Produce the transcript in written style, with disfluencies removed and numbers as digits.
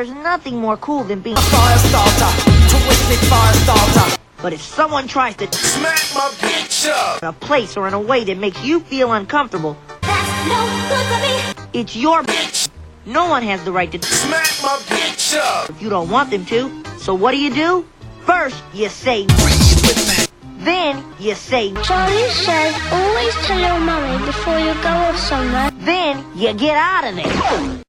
there's nothing more cool than being a fire starter, twisted fire starter. But if someone tries to smack my bitch up in a place or in a way that makes you feel uncomfortable, that's no good for me. It's your bitch. No one has the right to smack my bitch up if you don't want them to. So what do? First, you say then you say Charlie says always tell your mummy before you go off somewhere. then you get out of there.